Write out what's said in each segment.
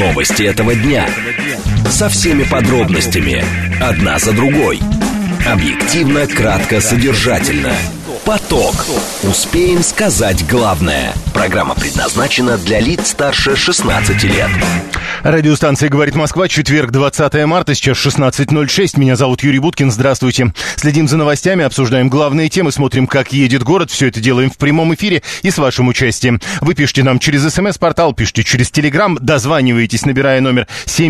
Новости этого дня. Со всеми подробностями. Одна за другой. Объективно, кратко, содержательно. Поток. Успеем сказать главное. Программа предназначена для лиц старше 16 лет. Радиостанция «Говорит Москва», четверг, 20 марта, сейчас 16:06. Меня зовут Юрий Буткин, здравствуйте. Следим за новостями, обсуждаем главные темы, смотрим, как едет город. Все это делаем в прямом эфире и с вашим участием. Вы пишите нам через СМС-портал, пишите через Телеграм, дозваниваетесь, набирая номер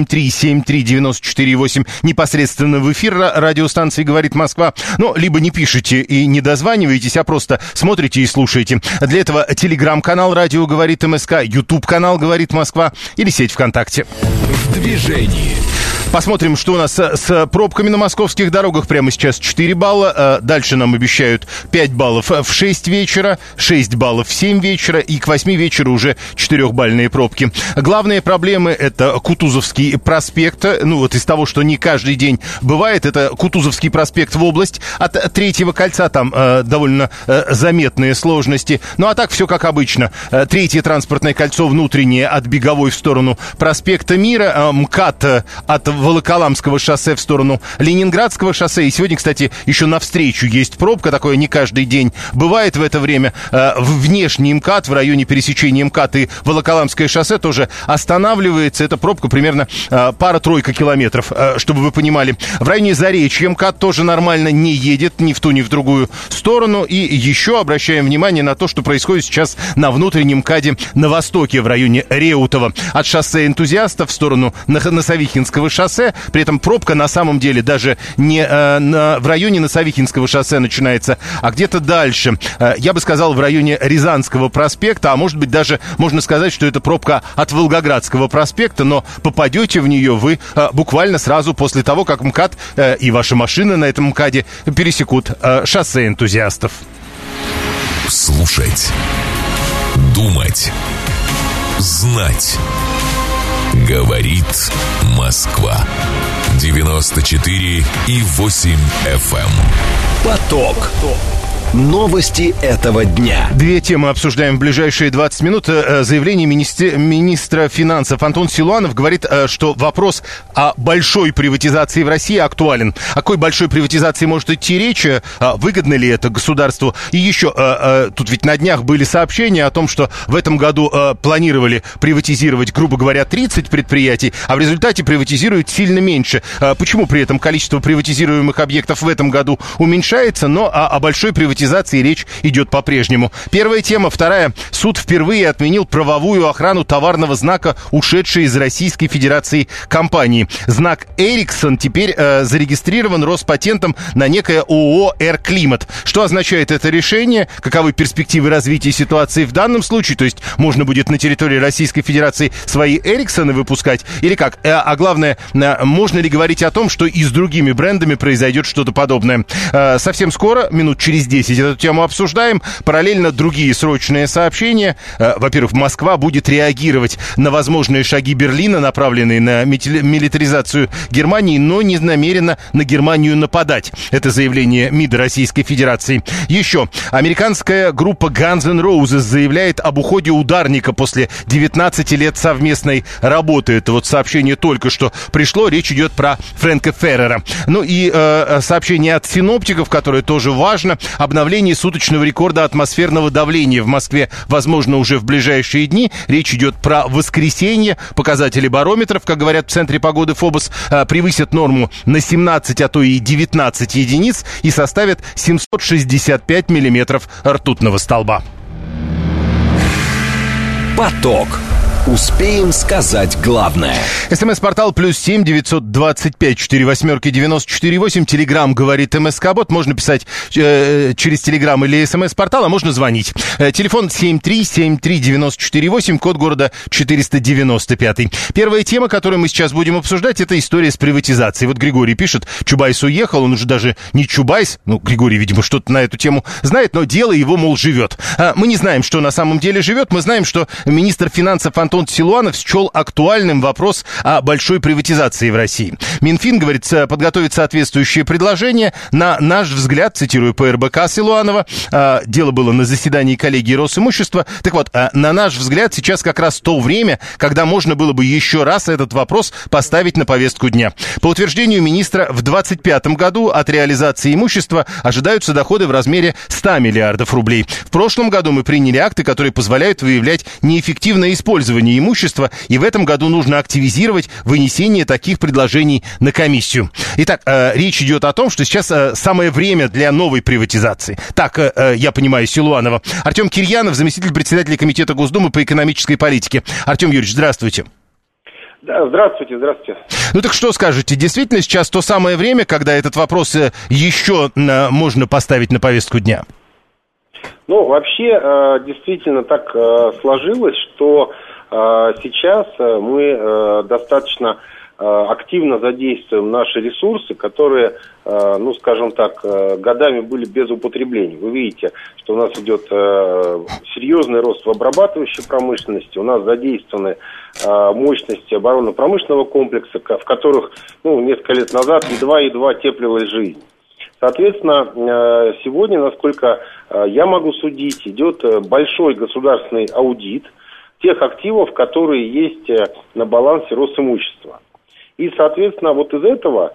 7373948 непосредственно в эфир радиостанции «Говорит Москва». Ну, либо не пишите и не дозваниваетесь, а просто смотрите и слушаете. Для этого Телеграм-канал «Радио говорит МСК», YouTube-канал «Говорит Москва» или сеть ВКонтакте. В движении. Посмотрим, что у нас с пробками на московских дорогах. Прямо сейчас 4 балла. Дальше нам обещают 5 баллов в 6 вечера, 6 баллов в 7 вечера и к 8 вечера уже 4-бальные пробки. Главные проблемы — это Кутузовский проспект. Ну, вот из того, что не каждый день бывает, это Кутузовский проспект в область от Третьего кольца. Там довольно заметные сложности. Ну, а так все как обычно. Третье транспортное кольцо внутреннее от Беговой в сторону проспекта Мира, МКАД от Волоколамского шоссе в сторону Ленинградского шоссе. И сегодня, кстати, еще навстречу есть пробка. Такое не каждый день бывает в это время. Внешний МКАД в районе пересечения МКАД и Волоколамское шоссе тоже останавливается. Эта пробка примерно пара-тройка километров, чтобы вы понимали. В районе Заречья МКАД тоже нормально не едет ни в ту, ни в другую сторону. И еще обращаем внимание на то, что происходит сейчас на внутреннем МКАДе на востоке, в районе Реутова. От шоссе Энтузиастов в сторону Носовихинского шоссе. При этом пробка на самом деле даже не в районе Носовихинского шоссе начинается, а где-то дальше. Я бы сказал, в районе Рязанского проспекта, а может быть даже можно сказать, что это пробка от Волгоградского проспекта, но попадете в нее вы буквально сразу после того, как МКАД и ваши машины на этом МКАДе пересекут шоссе Энтузиастов. Слушать. Думать. Знать. Говорит Москва. 94,8 FM. Поток. Новости этого дня. Две темы обсуждаем в ближайшие 20 минут. Заявление министра финансов Антон Силуанов говорит, что вопрос о большой приватизации в России актуален. О какой большой приватизации может идти речь? Выгодно ли это государству? И еще, тут ведь на днях были сообщения о том, что в этом году планировали приватизировать, грубо говоря, 30 предприятий, а в результате приватизируют сильно меньше. Почему при этом количество приватизируемых объектов в этом году уменьшается, но о большой приватизации речь идет по-прежнему. Первая тема. Вторая. Суд впервые отменил правовую охрану товарного знака, ушедшей из Российской Федерации компании. Знак Эриксон теперь зарегистрирован Роспатентом на некое ООО «Эр-Климат». Что означает это решение? Каковы перспективы развития ситуации в данном случае? То есть можно будет на территории Российской Федерации свои Эриксоны выпускать? Или как? А главное, можно ли говорить о том, что и с другими брендами произойдет что-то подобное? Совсем скоро, минут через 10, эту тему обсуждаем. Параллельно другие срочные сообщения. Во-первых, Москва будет реагировать на возможные шаги Берлина, направленные на милитаризацию Германии, но не намерена на Германию нападать. Это заявление МИДа Российской Федерации. Еще. Американская группа Guns N' Roses заявляет об уходе ударника после 19 лет совместной работы. Это вот сообщение только что пришло. Речь идет про Фрэнка Феррера. Ну и сообщение от синоптиков, которое тоже важно. Обновление суточного рекорда атмосферного давления в Москве, возможно, уже в ближайшие дни. Речь идет про воскресенье. Показатели барометров, как говорят в Центре погоды ФОБОС, превысят норму на 17, а то и 19 единиц и составят 765 миллиметров ртутного столба. Поток. Успеем сказать главное. СМС-портал +7 925 48 94 8. Телеграм говорит МСК-бот. Можно писать через Телеграм или СМС-портал, а можно звонить. Телефон 7373948, код города 495. Первая тема, которую мы сейчас будем обсуждать, это история с приватизацией. Вот Григорий пишет, Чубайс уехал, он уже даже не Чубайс. Ну, Григорий, видимо, что-то на эту тему знает, но дело его, мол, живет. Мы не знаем, что на самом деле живет. Мы знаем, что министр финансов Антон Антон Силуанов счел актуальным вопрос о большой приватизации в России. Минфин, говорит, подготовит соответствующие предложения. На наш взгляд, цитирую по РБК Силуанова, дело было на заседании коллегии Росимущества. Так вот, на наш взгляд, сейчас как раз то время, когда можно было бы еще раз этот вопрос поставить на повестку дня. По утверждению министра, в 2025 году от реализации имущества ожидаются доходы в размере 100 миллиардов рублей. В прошлом году мы приняли акты, которые позволяют выявлять неэффективное использование имущества, и в этом году нужно активизировать вынесение таких предложений на комиссию. Итак, речь идет о том, что сейчас самое время для новой приватизации. Так, я понимаю, Силуанова. Артем Кирьянов, заместитель председателя Комитета Госдумы по экономической политике. Артем Юрьевич, здравствуйте. Да, здравствуйте. Ну так что скажете, действительно сейчас то самое время, когда этот вопрос еще можно поставить на повестку дня? Ну, вообще, действительно так сложилось, что сейчас мы достаточно активно задействуем наши ресурсы, которые, ну, скажем так, годами были без употребления. Вы видите, что у нас идет серьезный рост в обрабатывающей промышленности, у нас задействованы мощности оборонно-промышленного комплекса, в которых, ну, несколько лет назад едва теплилась жизнь. Соответственно, сегодня, насколько я могу судить, идет большой государственный аудит тех активов, которые есть на балансе Росимущества. И, соответственно, вот из этого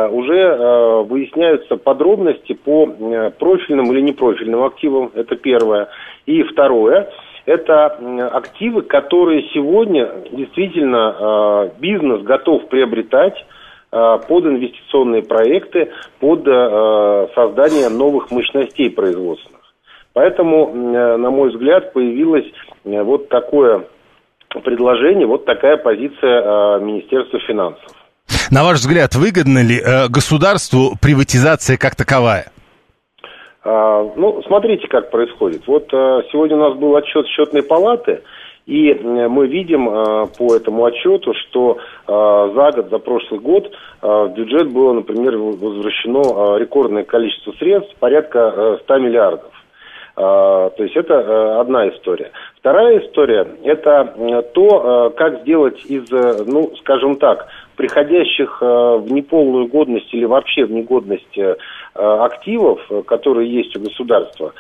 уже выясняются подробности по профильным или непрофильным активам, это первое. И второе, это активы, которые сегодня действительно бизнес готов приобретать под инвестиционные проекты, под создание новых мощностей производственных. Поэтому, на мой взгляд, появилось вот такое предложение, вот такая позиция Министерства финансов. На ваш взгляд, выгодна ли государству приватизация как таковая? Ну, смотрите, как происходит. Вот сегодня у нас был отчет счетной палаты, и мы видим по этому отчету, что за прошлый год в бюджет было, например, возвращено рекордное количество средств, порядка 100 миллиардов. То есть это одна история. Вторая история – это то, как сделать из, ну, скажем так, приходящих в неполную годность или вообще в негодность активов, которые есть у государства,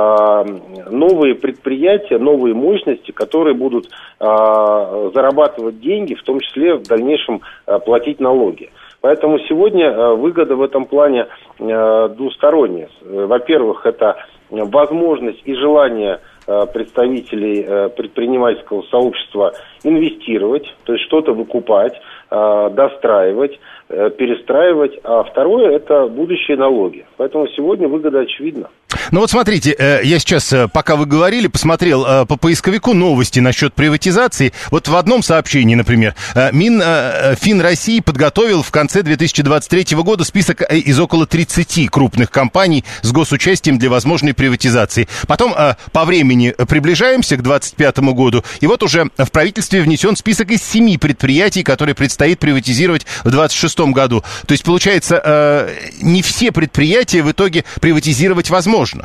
новые предприятия, новые мощности, которые будут зарабатывать деньги, в том числе в дальнейшем платить налоги. Поэтому сегодня выгода в этом плане двусторонняя. Во-первых, это возможность и желание представителей предпринимательского сообщества инвестировать, то есть что-то выкупать, достраивать, перестраивать. А второе – это будущие налоги. Поэтому сегодня выгода очевидна. Ну вот смотрите, я сейчас, пока вы говорили, посмотрел по поисковику новости насчет приватизации. Вот в одном сообщении, например, Минфин России подготовил в конце 2023 года список из около 30 крупных компаний с госучастием для возможной приватизации. Потом по времени приближаемся к 2025 году, и вот уже в правительстве внесен список из 7 предприятий, которые предстоит приватизировать в 2026 году. То есть, получается, не все предприятия в итоге приватизировать возможно.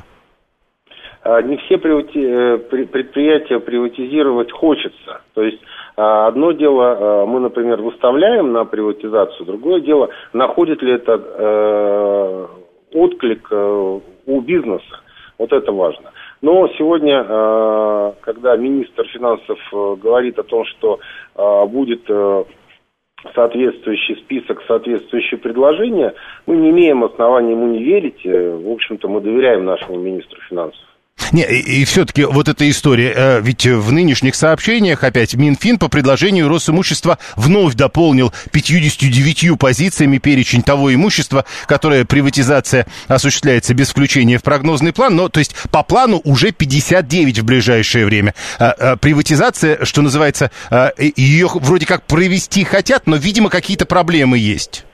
Не все предприятия приватизировать хочется. То есть одно дело, мы, например, выставляем на приватизацию, другое дело, находит ли это отклик у бизнеса. Вот это важно. Но сегодня, когда министр финансов говорит о том, что будет соответствующий список, соответствующие предложения, мы не имеем оснований ему не верить. В общем-то, мы доверяем нашему министру финансов. Не, и все-таки вот эта история, ведь в нынешних сообщениях опять Минфин по предложению Росимущества вновь дополнил 59 позициями перечень того имущества, которое приватизация осуществляется без включения в прогнозный план, но то есть по плану уже 59 в ближайшее время. Приватизация, что называется, ее вроде как провести хотят, но, видимо, какие-то проблемы есть.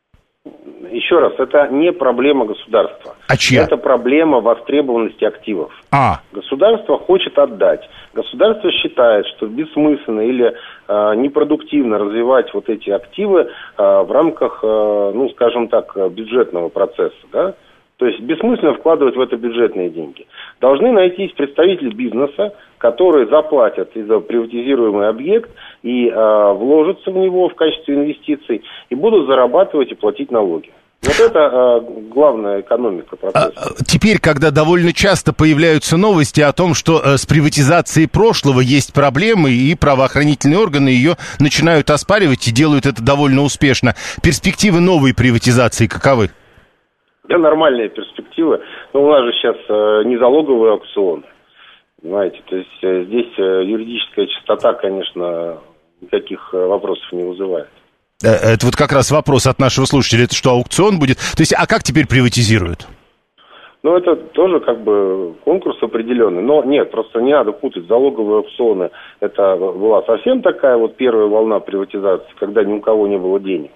Еще раз, это не проблема государства. А чья? Это проблема востребованности активов. Государство хочет отдать. Государство считает, что бессмысленно или непродуктивно развивать вот эти активы в рамках, ну, скажем так, бюджетного процесса, да? То То есть бессмысленно вкладывать в это бюджетные деньги. Должны найтись представители бизнеса, которые заплатят за приватизируемый объект и вложатся в него в качестве инвестиций и будут зарабатывать и платить налоги. Вот это главная экономика процесса. Теперь, когда довольно часто появляются новости о том, что с приватизацией прошлого есть проблемы, и правоохранительные органы ее начинают оспаривать и делают это довольно успешно, перспективы новой приватизации каковы? Да, нормальные перспективы. Но у нас же сейчас не залоговый аукцион. Понимаете, то есть здесь юридическая чистота, конечно, никаких вопросов не вызывает. Это вот как раз вопрос от нашего слушателя. Это что, аукцион будет? То есть, а как теперь приватизируют? Ну, это тоже как бы конкурс определенный. Но нет, просто не надо путать залоговые аукционы. Это была совсем такая вот первая волна приватизации, когда ни у кого не было денег.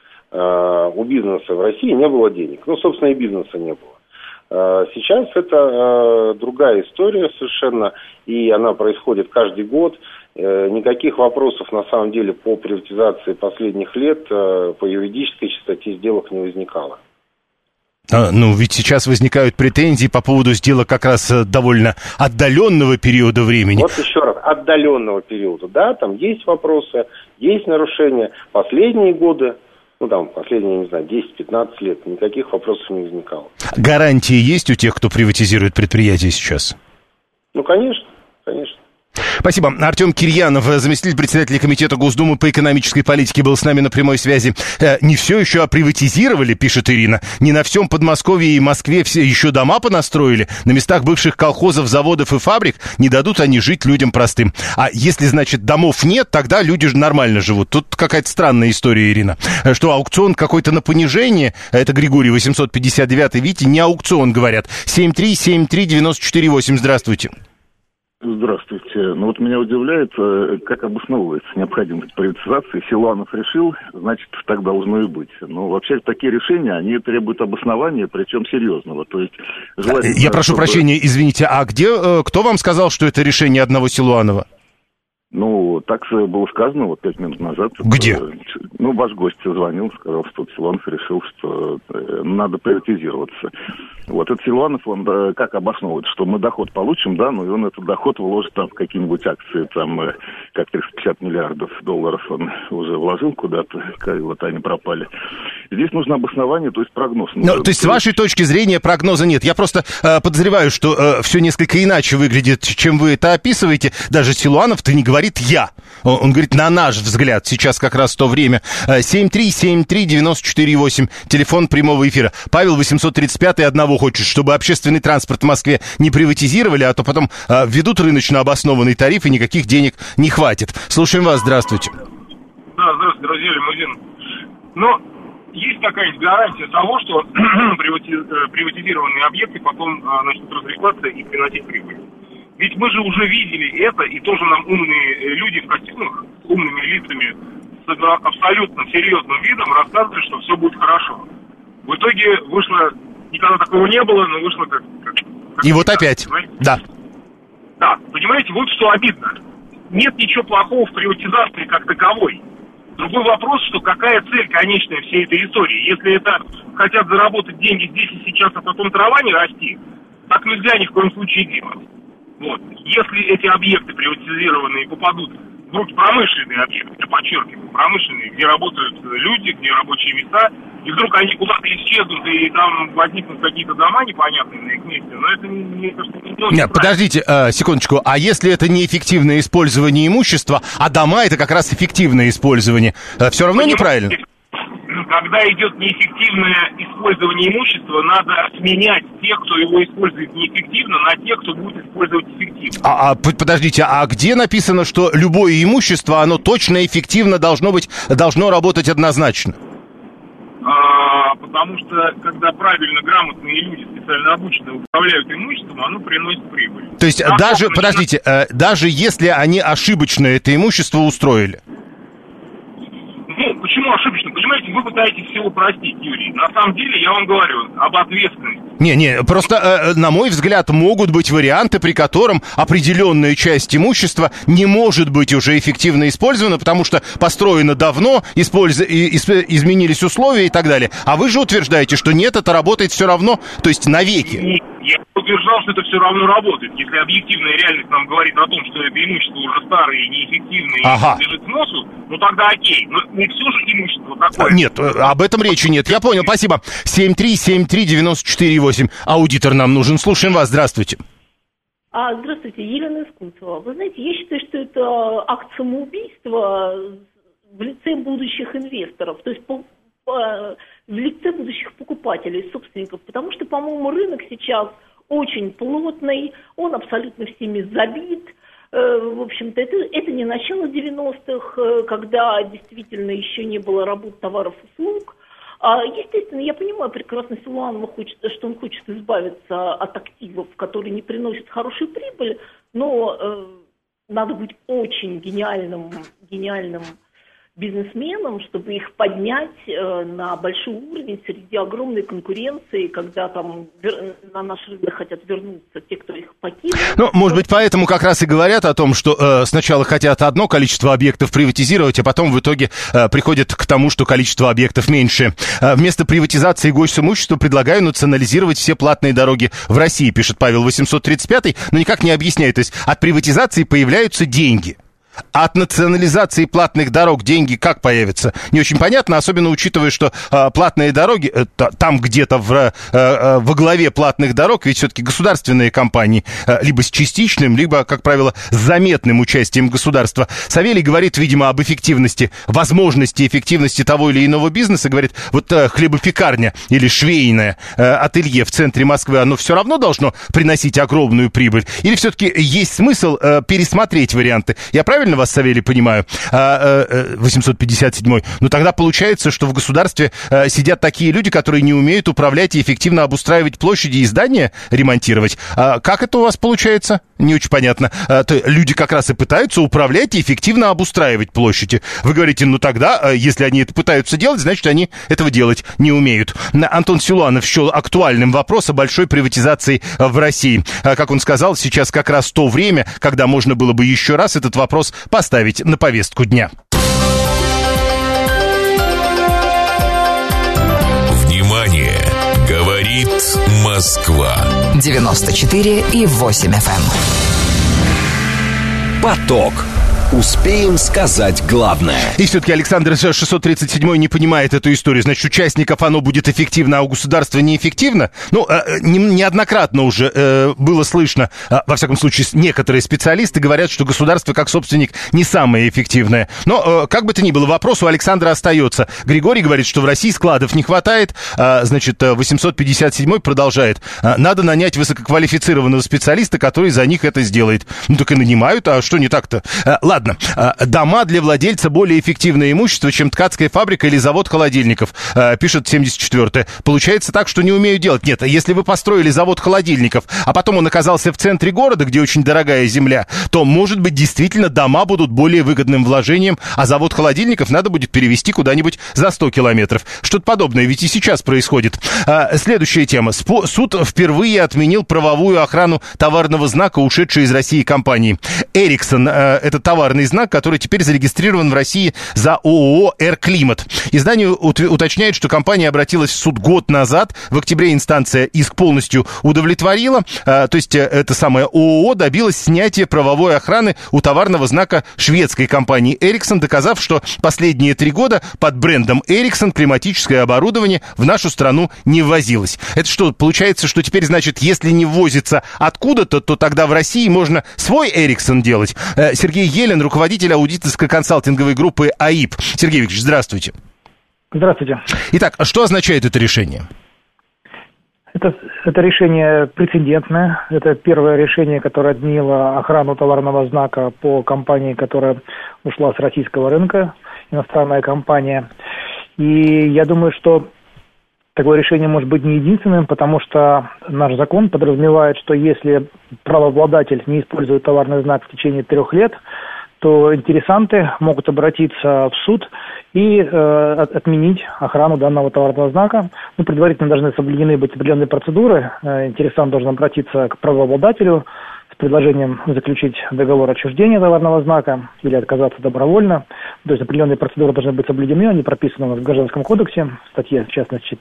У бизнеса в России не было денег. Ну, собственно, и бизнеса не было. Сейчас это другая история совершенно, и она происходит каждый год. Никаких вопросов, на самом деле, по приватизации последних лет по юридической чистоте сделок не возникало. Ну, ведь сейчас возникают претензии по поводу сделок как раз довольно отдаленного периода времени. Вот еще раз, отдаленного периода, да, там есть вопросы, есть нарушения. Последние годы, ну, там, последние, не знаю, 10-15 лет, никаких вопросов не возникало. Гарантии есть у тех, кто приватизирует предприятия сейчас? Ну, конечно, конечно. Спасибо. Артем Кирьянов, заместитель председателя комитета Госдумы по экономической политике, был с нами на прямой связи. Не все еще оприватизировали, пишет Ирина. Не на всем Подмосковье и Москве все еще дома понастроили. На местах бывших колхозов, заводов и фабрик не дадут они жить людям простым. А если, значит, домов нет, тогда люди же нормально живут. Тут какая-то странная история, Ирина. Что, аукцион какой-то на понижение? Это Григорий, 859-й. Видите, не аукцион, говорят. 7373948. Здравствуйте. Здравствуйте. Ну вот меня удивляет, как обосновывается необходимость приватизации. Силуанов решил, значит, так должно и быть. Но вообще такие решения, они требуют обоснования, причем серьезного. То есть, я прошу прощения, извините, а кто вам сказал, что это решение одного Силуанова? Ну, так было сказано вот 5 минут назад. Где? Ну, ваш гость звонил, сказал, что Силуанов решил, что надо приватизироваться. Вот этот Силуанов, он как обосновывает, что мы доход получим, да, ну и он этот доход вложит там в какие-нибудь акции, там, как 350 миллиардов долларов он уже вложил куда-то, вот они пропали. Здесь нужно обоснование, то есть прогноз. Ну, то есть с вашей точки зрения прогноза нет. Я просто подозреваю, что все несколько иначе выглядит, чем вы это описываете. Даже Силуанов-то не говорит «я». Он говорит «на наш взгляд». Сейчас как раз то время. 7373948, телефон прямого эфира. Павел 835-й одного хочет, чтобы общественный транспорт в Москве не приватизировали, а то потом введут рыночно обоснованный тариф, и никаких денег не хватит. Слушаем вас, здравствуйте. Да, здравствуйте, друзья, лимузин. Но есть такая гарантия того, что приватизированные объекты потом начнут развиваться и приносить прибыль. Ведь мы же уже видели это, и тоже нам умные люди в костюмах с умными лицами, с абсолютно серьезным видом рассказывали, что все будет хорошо. В итоге вышло, никогда такого не было, но вышло как и вот опять, понимаете? Да. Да, понимаете, вот что обидно. Нет ничего плохого в приватизации как таковой. Другой вопрос, что какая цель конечная всей этой истории. Если это хотят заработать деньги здесь и сейчас, а потом трава не расти, так нельзя ни в коем случае делать. Вот. Если эти объекты приватизированные попадут в руки, промышленные объекты, я подчеркиваю, промышленные, где работают люди, где рабочие места, и вдруг они куда-то исчезнут, и там возникнут какие-то дома непонятные на их месте, но это не Нет, подождите, секундочку, а если это неэффективное использование имущества, а дома это как раз эффективное использование, все равно неправильно? Когда идет неэффективное использование имущества, надо сменять тех, кто его использует неэффективно, на тех, кто будет использовать эффективно. Подождите, а где написано, что любое имущество, оно точно эффективно должно работать однозначно? Потому что, когда правильно, грамотные люди, специально обученные, управляют имуществом, оно приносит прибыль. То есть даже если они ошибочно это имущество устроили? Ну, почему ошибочно? Понимаете, вы пытаетесь всего простить, Юрий. На самом деле, я вам говорю об ответственности. Не, просто, на мой взгляд, могут быть варианты, при котором определенная часть имущества не может быть уже эффективно использована, потому что построено давно, изменились условия и так далее. А вы же утверждаете, что нет, это работает все равно, то есть навеки. Нет, я утверждал, что это все равно работает. Если объективная реальность нам говорит о том, что это имущество уже старое, неэффективное и подлежит сносу, ну тогда окей. Но не все же имущество такое. Нет, об этом речи нет. Я понял, спасибо. 7373948. Аудитор нам нужен. Слушаем вас. Здравствуйте. Здравствуйте, Елена Искунцева. Вы знаете, я считаю, что это акт самоубийства в лице будущих инвесторов, то есть в лице будущих покупателей, собственников, потому что, по-моему, рынок сейчас очень плотный, он абсолютно всеми забит. В общем-то, это не начало 90-х, когда действительно еще не было работ, товаров, услуг. Естественно, я понимаю прекрасно, Силуанова что он хочет избавиться от активов, которые не приносят хорошую прибыль, но надо быть очень гениальным бизнесменам, чтобы их поднять на большой уровень среди огромной конкуренции, когда там на наш рынок хотят вернуться те, кто их покинул. Ну, может быть, поэтому как раз и говорят о том, что сначала хотят одно количество объектов приватизировать, а потом в итоге приходят к тому, что количество объектов меньше. Вместо приватизации госимущества предлагаю национализировать все платные дороги в России, пишет Павел 835, но никак не объясняет. То есть от приватизации появляются деньги. А от национализации платных дорог деньги как появятся? Не очень понятно, особенно учитывая, что платные дороги, там где-то во главе платных дорог, ведь все-таки государственные компании, либо с частичным, либо, как правило, с заметным участием государства. Савелий говорит, видимо, об эффективности, возможности эффективности того или иного бизнеса, говорит, вот хлебопекарня или швейное ателье в центре Москвы, оно все равно должно приносить огромную прибыль? Или все-таки есть смысл пересмотреть варианты? Я правильно вас, Савелий, понимаю? 857-й. Ну, тогда получается, что в государстве сидят такие люди, которые не умеют управлять и эффективно обустраивать площади и здания, ремонтировать. Как это у вас получается? Не очень понятно. Люди как раз и пытаются управлять и эффективно обустраивать площади. Вы говорите, ну тогда, если они это пытаются делать, значит, они этого делать не умеют. Антон Силуанов счел актуальным вопрос о большой приватизации в России. Как он сказал, сейчас как раз то время, когда можно было бы еще раз этот вопрос поставить на повестку дня. Внимание! Говорит Москва. 94,8 FM. Поток. Успеем сказать главное. И все-таки Александр 637 не понимает эту историю. Значит, участников оно будет эффективно, а у государства неэффективно? Ну, неоднократно уже было слышно, во всяком случае, некоторые специалисты говорят, что государство как собственник не самое эффективное. Но, как бы то ни было, вопрос у Александра остается. Григорий говорит, что в России складов не хватает. Значит, 857 продолжает. Надо нанять высококвалифицированного специалиста, который за них это сделает. Ну, так и нанимают, а что не так-то? Ладно, дома для владельца более эффективное имущество, чем ткацкая фабрика или завод холодильников, пишет 74-е. Получается так, что не умею делать. Нет, если вы построили завод холодильников, а потом он оказался в центре города, где очень дорогая земля, то, может быть, действительно дома будут более выгодным вложением, а завод холодильников надо будет перевести куда-нибудь за 100 километров. Что-то подобное ведь и сейчас происходит. Следующая тема. Суд впервые отменил правовую охрану товарного знака, ушедшей из России компании. Ericsson, это товарный знак, который теперь зарегистрирован в России за ООО «Эр-Климат». Издание уточняет, что компания обратилась в суд год назад. В октябре инстанция иск полностью удовлетворила. То есть это самое ООО добилось снятия правовой охраны у товарного знака шведской компании Ericsson, доказав, что последние 3 года под брендом Ericsson климатическое оборудование в нашу страну не ввозилось. Это что, получается, что теперь, значит, если не ввозится откуда-то, то тогда в России можно свой Ericsson делать? Сергей Елен, руководитель аудиторской консалтинговой группы АИП. Сергей Викторович, здравствуйте. Здравствуйте. Итак, что означает это решение? Это решение прецедентное. Это первое решение, которое отменило охрану товарного знака по компании, которая ушла с российского рынка, иностранная компания. И я думаю, что такое решение может быть не единственным, потому что наш закон подразумевает, что если правообладатель не использует товарный знак в течение 3 лет, то интересанты могут обратиться в суд и отменить охрану данного товарного знака. Ну, предварительно должны соблюдены быть определенные процедуры. Интересант должен обратиться к правообладателю с предложением заключить договор отчуждения товарного знака или отказаться добровольно. То есть определенные процедуры должны быть соблюдены, они прописаны у нас в Гражданском кодексе, в статье, в частности,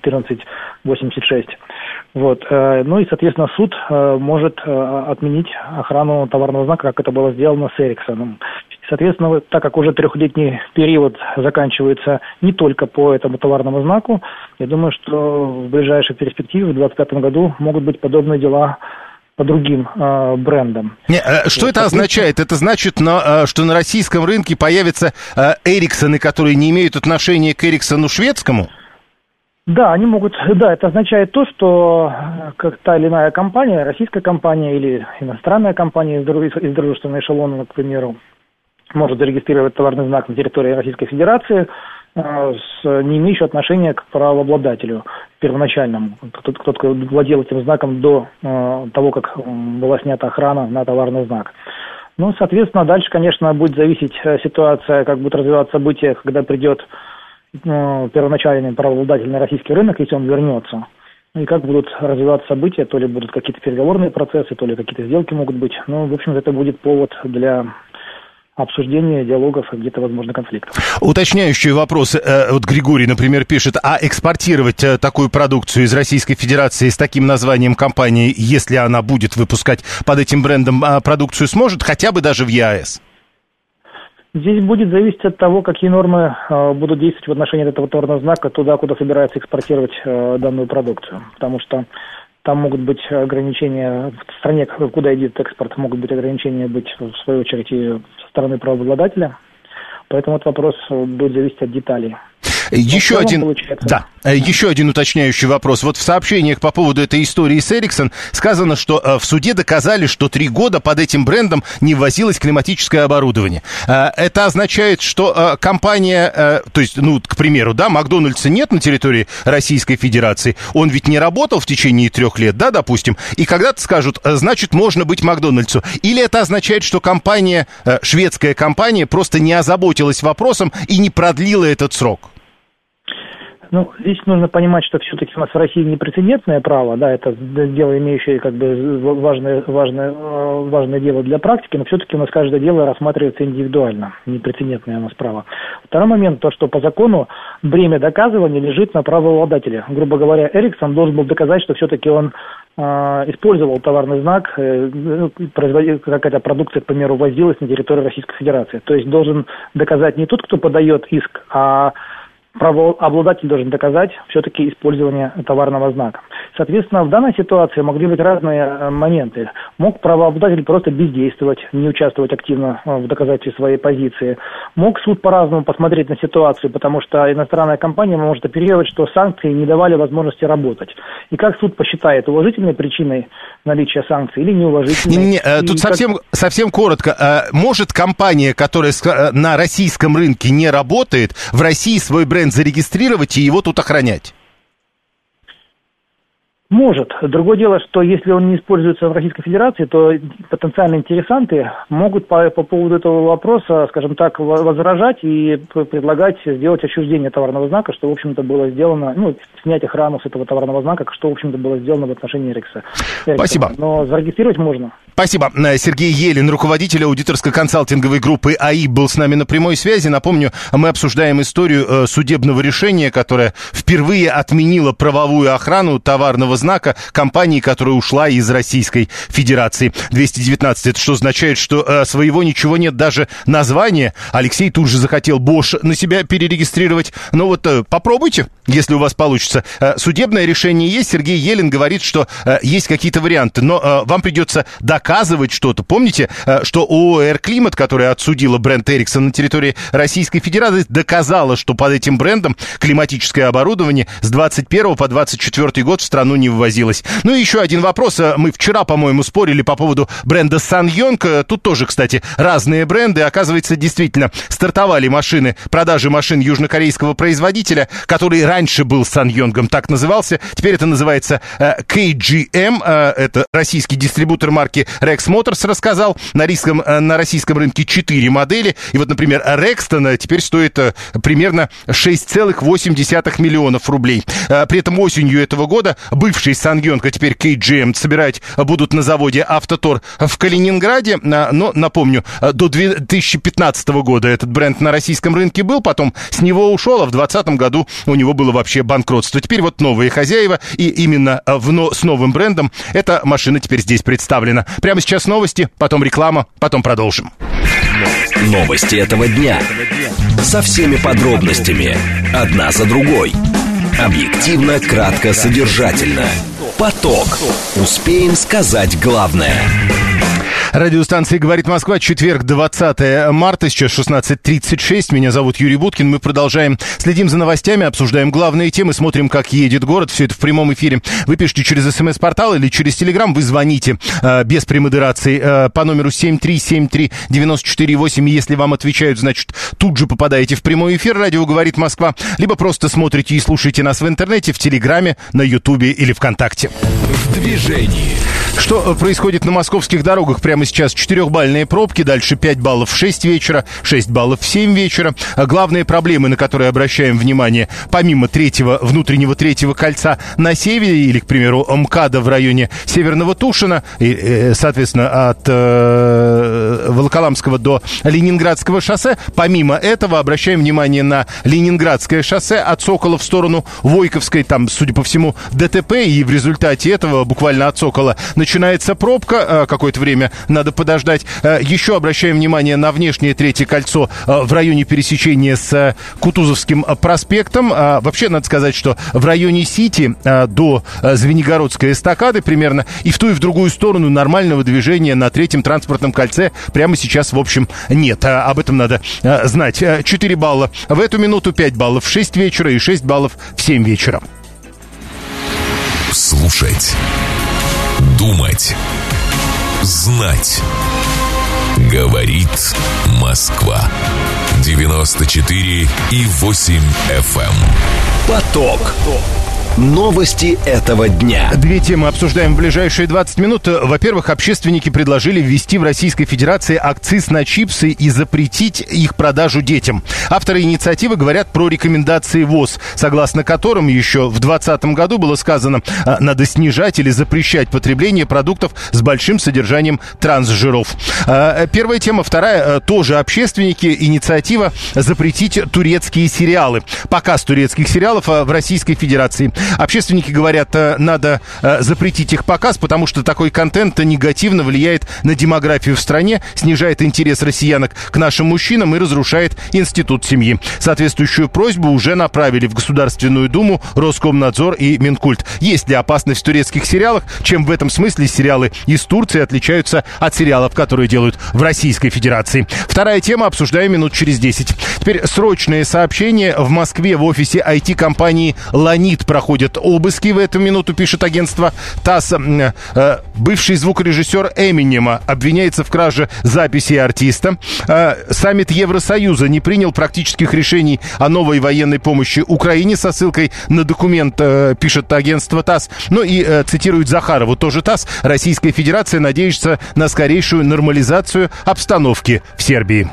1486. Вот. Ну и, соответственно, суд может отменить охрану товарного знака, как это было сделано с Эриксоном. Соответственно, так как уже 3-летний период заканчивается не только по этому товарному знаку, я думаю, что в ближайшей перспективе, в 2025 году, могут быть подобные дела по другим брендам. Что это означает? Это значит, что на российском рынке появятся Эриксоны, которые не имеют отношения к Эриксону шведскому? Да, они могут. Да, это означает то, что как та или иная компания, российская компания или иностранная компания из дружественного эшелона, к примеру, может зарегистрировать товарный знак на территории Российской Федерации, не имеющий отношения к правообладателю первоначальному, кто владел этим знаком до того, как была снята охрана на товарный знак. Ну, соответственно, дальше, конечно, будет зависеть ситуация, как будут развиваться события, когда придет первоначальный правообладатель на российский рынок, если он вернется. И как будут развиваться события, то ли будут какие-то переговорные процессы, то ли какие-то сделки могут быть. Ну, в общем, это будет повод для обсуждения, диалогов, где-то, возможно, конфликтов. Уточняющий вопрос. Вот Григорий, например, пишет, а экспортировать такую продукцию из Российской Федерации с таким названием компании, если она будет выпускать под этим брендом продукцию, сможет, хотя бы даже в ЕАЭС? Здесь будет зависеть от того, какие нормы будут действовать в отношении этого товарного знака туда, куда собирается экспортировать данную продукцию. Потому что там могут быть ограничения в стране, куда идет экспорт, могут быть ограничения быть, в свою очередь, и со стороны правообладателя. Поэтому этот вопрос будет зависеть от деталей. Еще один уточняющий вопрос. Вот в сообщениях по поводу этой истории с Эриксон сказано, что в суде доказали, что 3 года под этим брендом не ввозилось климатическое оборудование. Это означает, что компания, то есть, ну, к примеру, да, Макдональдса нет на территории Российской Федерации, он ведь не работал в течение 3 лет, да, допустим, и когда-то скажут, значит, можно быть Макдональдсу. Или это означает, что компания, шведская компания, просто не озаботилась вопросом и не продлила этот срок? Ну, здесь нужно понимать, что все-таки у нас в России непрецедентное право, да, это дело, имеющее как бы важное дело для практики, но все-таки у нас каждое дело рассматривается индивидуально, непрецедентное у нас право. Второй момент, то, что по закону бремя доказывания лежит на правообладателе. Грубо говоря, Эриксон должен был доказать, что все-таки он использовал товарный знак, какая-то продукция, к примеру, возилась на территорию Российской Федерации. То есть должен доказать не тот, кто подает иск, а правообладатель должен доказать все-таки использование товарного знака. Соответственно, в данной ситуации могли быть разные моменты. Мог правообладатель просто бездействовать, не участвовать активно в доказательстве своей позиции. Мог суд по-разному посмотреть на ситуацию, потому что иностранная компания может оперировать, что санкции не давали возможности работать. И как суд посчитает, уважительной причиной наличия санкций или неуважительной? Тут совсем коротко. Может компания, которая на российском рынке не работает, в России свой бренд зарегистрировать и его тут охранять? Может. Другое дело, что если он не используется в Российской Федерации, то потенциальные интересанты могут по поводу этого вопроса, скажем так, возражать и предлагать сделать отчуждение товарного знака, что, в общем-то, было сделано, снять охрану с этого товарного знака, что, в общем-то, было сделано в отношении Эрикса. Спасибо. Но зарегистрировать можно. Спасибо. Сергей Елин, руководитель аудиторско-консалтинговой группы АИБ, был с нами на прямой связи. Напомню, мы обсуждаем историю судебного решения, которое впервые отменило правовую охрану товарного знака компании, которая ушла из Российской Федерации. 219. Это что означает, что своего ничего нет, даже названия. Алексей тут же захотел Bosch на себя перерегистрировать. Но вот попробуйте, если у вас получится. Судебное решение есть. Сергей Елин говорит, что есть какие-то варианты, но вам придется доказывать что-то. Помните, что ООО «Эрклимат», которая отсудила бренд Эриксон на территории Российской Федерации, доказала, что под этим брендом климатическое оборудование с 21 по 24 год в страну не ввозилось. Ну и еще один вопрос. Мы вчера, по-моему, спорили по поводу бренда SsangYong. Тут тоже, кстати, разные бренды. Оказывается, действительно, стартовали продажи машин южнокорейского производителя, который раньше был SsangYong, так назывался. Теперь это называется KGM. Это российский дистрибутор марки Rex Motors рассказал. На российском рынке 4 модели. И вот, например, Rexton теперь стоит примерно 6,8 миллионов рублей. При этом осенью этого года бывший Сангёнг, а теперь KGM, собирать будут на заводе «Автотор» в Калининграде. Но, напомню, до 2015 года этот бренд на российском рынке был, потом с него ушел, а в 2020 году у него было вообще банкротство. Теперь вот новые хозяева, и именно с новым брендом эта машина теперь здесь представлена. Прямо сейчас новости, потом реклама, потом продолжим. Новости этого дня. Со всеми подробностями. Одна за другой. Объективно, кратко, содержательно. Поток. Успеем сказать главное. Радиостанция «Говорит Москва», четверг, 20 марта, сейчас 16:36. Меня зовут Юрий Буткин. Мы продолжаем, следим за новостями, обсуждаем главные темы, смотрим, как едет город. Все это в прямом эфире. Вы пишите через СМС-портал или через Телеграм. Вы звоните без премодерации по номеру 7373948. Если вам отвечают, значит, тут же попадаете в прямой эфир. Радио «Говорит Москва». Либо просто смотрите и слушайте нас в интернете, в Телеграме, на Ютубе или ВКонтакте. В движении. Что происходит на московских дорогах прямо сейчас? 4-бальные пробки, дальше 5 баллов в 6 вечера, 6 баллов в 7 вечера. Главные проблемы, на которые обращаем внимание, помимо внутреннего третьего кольца на севере, или, к примеру, МКАДа в районе Северного Тушина, и, соответственно, от Волоколамского до Ленинградского шоссе. Помимо этого обращаем внимание на Ленинградское шоссе от Сокола в сторону Войковской. Там, судя по всему, ДТП, и в результате этого буквально от Сокола начинается пробка. Какое-то время надо подождать. Еще обращаем внимание на внешнее третье кольцо в районе пересечения с Кутузовским проспектом. Вообще, надо сказать, что в районе Сити до Звенигородской эстакады примерно и в ту, и в другую сторону нормального движения на третьем транспортном кольце прямо сейчас, в общем, нет. Об этом надо знать. 4 балла в эту минуту, 5 баллов в 6 вечера и 6 баллов в 7 вечера. Слушать. Думать. Знать. Говорит Москва. 94,8 FM. Поток. Новости этого дня. Две темы обсуждаем в ближайшие 20 минут. Во-первых, общественники предложили ввести в Российской Федерации акциз на чипсы и запретить их продажу детям. Авторы инициативы говорят про рекомендации ВОЗ, согласно которым еще в 2020 году было сказано, надо снижать или запрещать потребление продуктов с большим содержанием трансжиров. Первая тема. Вторая, тоже общественники. Инициатива запретить турецкие сериалы. Показ турецких сериалов в Российской Федерации. Общественники говорят, надо запретить их показ, потому что такой контент негативно влияет на демографию в стране, снижает интерес россиянок к нашим мужчинам и разрушает институт семьи. Соответствующую просьбу уже направили в Государственную Думу, Роскомнадзор и Минкульт. Есть ли опасность в турецких сериалах? Чем в этом смысле сериалы из Турции отличаются от сериалов, которые делают в Российской Федерации? Вторая тема, обсуждаем минут через 10. Теперь срочное сообщение. В Москве в офисе IT-компании «Ланит» проходят обыски в эту минуту, пишет агентство ТАСС. Бывший звукорежиссер Эминема обвиняется в краже записи артиста. Саммит Евросоюза не принял практических решений о новой военной помощи Украине со ссылкой на документ, пишет агентство ТАСС. Ну и цитирует Захарову, тоже ТАСС. Российская Федерация надеется на скорейшую нормализацию обстановки в Сербии.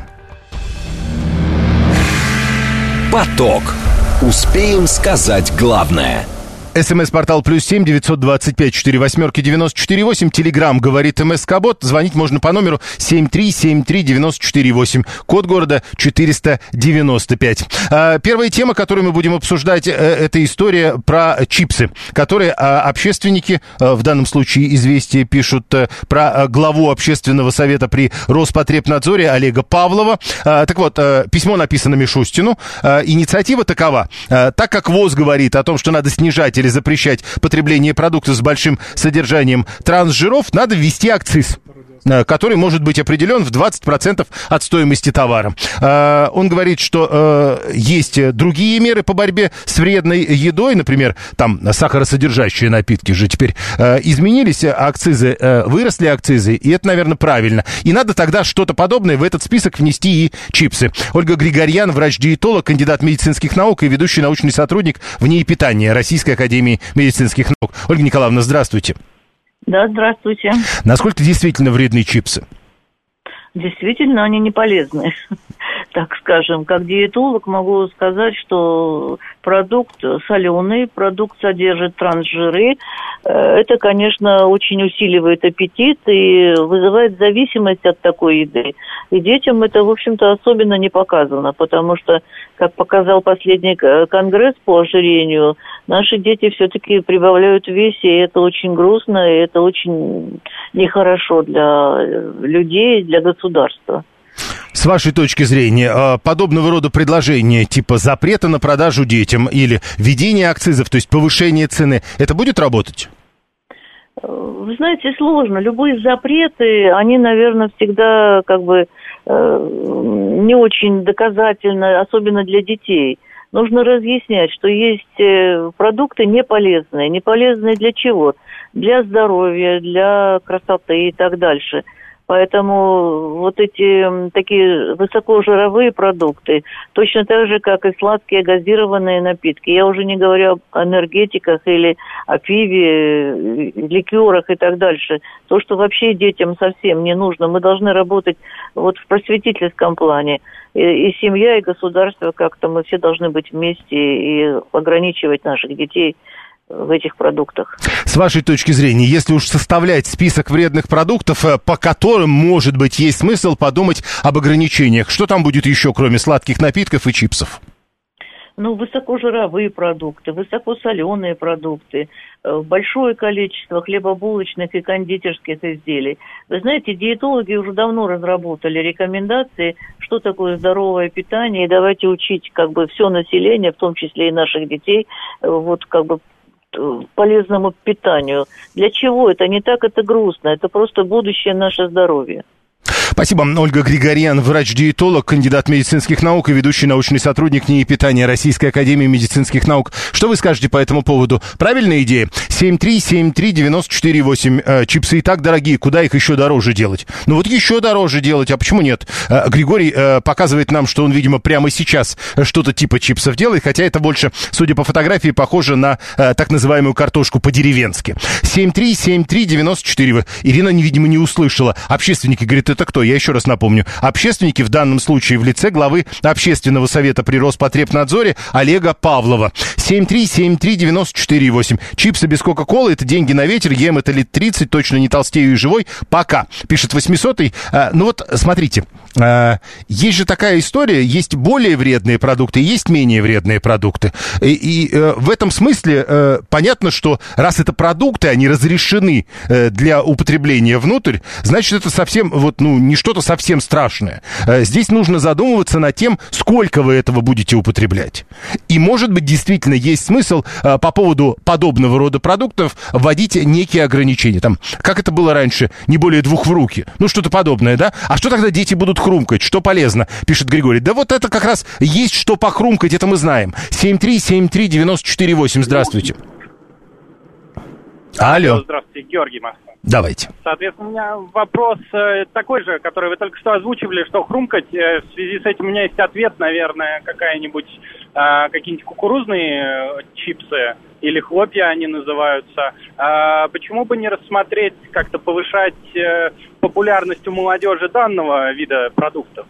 Поток. Успеем сказать главное. СМС-портал +7 925 48 94 8. Телеграм говорит МСК-бот. Звонить можно по номеру 7373948. Код города 495. Первая тема, которую мы будем обсуждать, это история про чипсы, которые общественники, в данном случае «Известия», пишут про главу общественного совета при Роспотребнадзоре Олега Павлова. Так вот, письмо написано Мишустину. Инициатива такова. Так как ВОЗ говорит о том, что надо снижать или запрещать потребление продуктов с большим содержанием трансжиров, надо ввести акциз, который может быть определен в 20% от стоимости товара. Он говорит, что есть другие меры по борьбе с вредной едой, например, там сахаросодержащие напитки же теперь изменились, акцизы, выросли акцизы, и это, наверное, правильно. И надо тогда что-то подобное в этот список внести и чипсы. Ольга Григорьян, врач-диетолог, кандидат медицинских наук и ведущий научный сотрудник в НИИ питания Российской академии медицинских наук. Ольга Николаевна, здравствуйте. Да, здравствуйте. Насколько действительно вредны чипсы? Действительно, они не полезны. Так скажем, как диетолог могу сказать, что продукт соленый, продукт содержит трансжиры. Это, конечно, очень усиливает аппетит и вызывает зависимость от такой еды. И детям это, в общем-то, особенно не показано, потому что, как показал последний конгресс по ожирению, наши дети все-таки прибавляют в весе, и это очень грустно, и это очень нехорошо для людей, для государства. С вашей точки зрения, подобного рода предложения, типа запрета на продажу детям или введение акцизов, то есть повышение цены, это будет работать? Вы знаете, сложно. Любые запреты, они, наверное, всегда не очень доказательны, особенно для детей. Нужно разъяснять, что есть продукты неполезные. Неполезные для чего? Для здоровья, для красоты и так дальше. Поэтому вот эти такие высокожировые продукты, точно так же, как и сладкие газированные напитки, я уже не говорю об энергетиках или о пиве, ликерах и так дальше, то, что вообще детям совсем не нужно, мы должны работать вот в просветительском плане. И семья, и государство, как-то мы все должны быть вместе и ограничивать наших детей в этих продуктах. С вашей точки зрения, если уж составлять список вредных продуктов, по которым, может быть, есть смысл подумать об ограничениях, что там будет еще, кроме сладких напитков и чипсов? Высокожировые продукты, высокосоленые продукты, большое количество хлебобулочных и кондитерских изделий. Вы знаете, диетологи уже давно разработали рекомендации, что такое здоровое питание, и давайте учить все население, в том числе и наших детей, полезному питанию. Для чего это? Не так это грустно, это просто будущее наше здоровье. Спасибо. Ольга Григорян, врач-диетолог, кандидат медицинских наук и ведущий научный сотрудник НИИ питания Российской академии медицинских наук. Что вы скажете по этому поводу? Правильная идея? 7373948. Чипсы и так дорогие, куда их еще дороже делать? Еще дороже делать, а почему нет? Григорий показывает нам, что он, видимо, прямо сейчас что-то типа чипсов делает, хотя это больше, судя по фотографии, похоже на так называемую картошку по-деревенски. 7373948. Ирина, видимо, не услышала. Общественники, говорит, это кто? Я еще раз напомню. Общественники в данном случае в лице главы Общественного совета при Роспотребнадзоре Олега Павлова. 7373948. Чипсы без Кока-Колы — это деньги на ветер. Ем это лет 30, точно не толстею и живой. Пока. Пишет 800-й. Смотрите. Есть же такая история. Есть более вредные продукты, есть менее вредные продукты. И в этом смысле понятно, что раз это продукты, они разрешены для употребления внутрь, значит, это совсем не что-то совсем страшное. Здесь нужно задумываться над тем, сколько вы этого будете употреблять. И, может быть, действительно есть смысл по поводу подобного рода продуктов вводить некие ограничения. Как это было раньше, не более 2 в руки. Что-то подобное, да? А что тогда дети будут хрумкать? Что полезно? Пишет Григорий. Да вот это как раз есть что похрумкать, это мы знаем. 7373948. Здравствуйте. Алло. Здравствуйте, Георгий, Москва. Давайте. Соответственно, у меня вопрос такой же, который вы только что озвучивали, что хрумкать. В связи с этим у меня есть ответ, наверное, какие-нибудь кукурузные чипсы или хлопья они называются. Почему бы не рассмотреть, как-то повышать популярность у молодежи данного вида продуктов?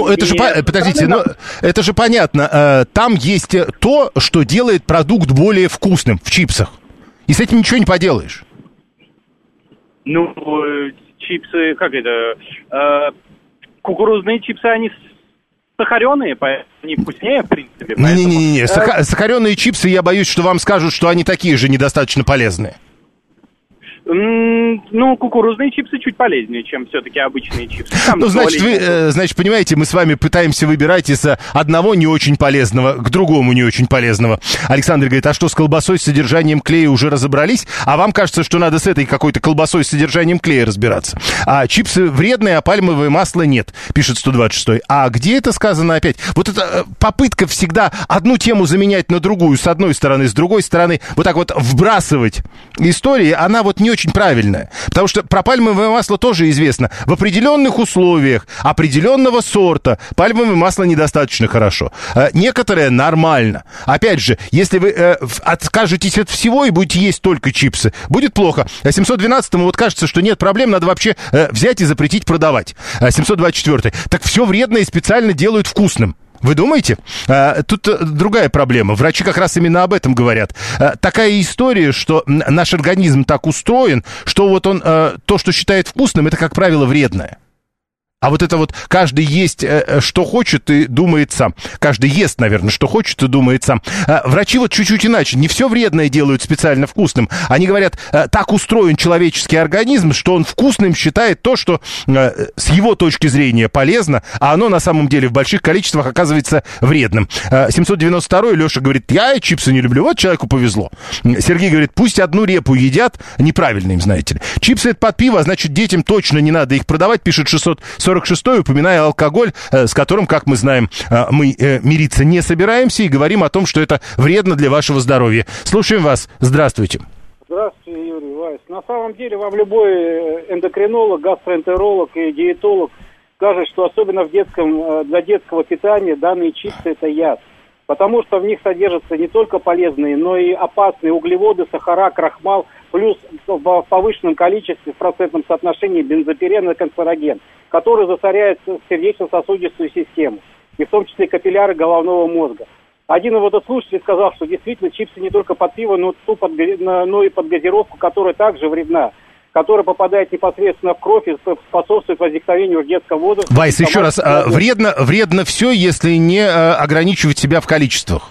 Это же понятно. Там есть то, что делает продукт более вкусным в чипсах. И с этим ничего не поделаешь. Чипсы, кукурузные чипсы, они сахареные, поэтому они вкуснее, в принципе. Не-не-не, сахареные чипсы, я боюсь, что вам скажут, что они такие же недостаточно полезные. Кукурузные чипсы чуть полезнее, чем все-таки обычные чипсы. Значит, понимаете, мы с вами пытаемся выбирать из одного не очень полезного к другому не очень полезного. Александр говорит, а что с колбасой с содержанием клея уже разобрались? А вам кажется, что надо с этой какой-то колбасой с содержанием клея разбираться? А чипсы вредные, а пальмовое масло нет, пишет 126-й. А где это сказано опять? Вот эта попытка всегда одну тему заменять на другую, с одной стороны, с другой стороны, вот так вот вбрасывать истории, она не очень правильное. Потому что про пальмовое масло тоже известно. В определенных условиях, определенного сорта пальмовое масло недостаточно хорошо. Некоторые нормально. Опять же, если вы откажетесь от всего и будете есть только чипсы, будет плохо. 712-му вот кажется, что нет проблем, надо вообще взять и запретить продавать. 724-й. Так все вредное специально делают вкусным. Вы думаете? Тут другая проблема. Врачи как раз именно об этом говорят. Такая история, что наш организм так устроен, что вот он то, что считает вкусным, это, как правило, вредное. А вот это вот каждый есть, что хочет и думает сам. Каждый ест, наверное, что хочет и думает сам. Врачи вот чуть-чуть иначе. Не все вредное делают специально вкусным. Они говорят, так устроен человеческий организм, что он вкусным считает то, что с его точки зрения полезно, а оно на самом деле в больших количествах оказывается вредным. 792-й Леша говорит, я чипсы не люблю. Вот человеку повезло. Сергей говорит, пусть одну репу едят. Неправильно им, знаете ли. Чипсы это под пиво, а значит, детям точно не надо их продавать, пишет 646-й, упоминая алкоголь, с которым, как мы знаем, мы мириться не собираемся и говорим о том, что это вредно для вашего здоровья. Слушаем вас. Здравствуйте. Здравствуйте, Юрий Вайс. На самом деле вам любой эндокринолог, гастроэнтеролог и диетолог скажет, что особенно для детского питания данные чипсы – это яд. Потому что в них содержатся не только полезные, но и опасные углеводы, сахара, крахмал, плюс в повышенном количестве, в процентном соотношении бензопирен и канцероген, который засоряет сердечно-сосудистую систему, и в том числе капилляры головного мозга. Один вот слушатель сказал, что действительно чипсы не только под пиво, но и под газировку, которая также вредна, которая попадает непосредственно в кровь и способствует возникновению детского возраста. Вайс, еще раз, вредно все, если не ограничивать себя в количествах.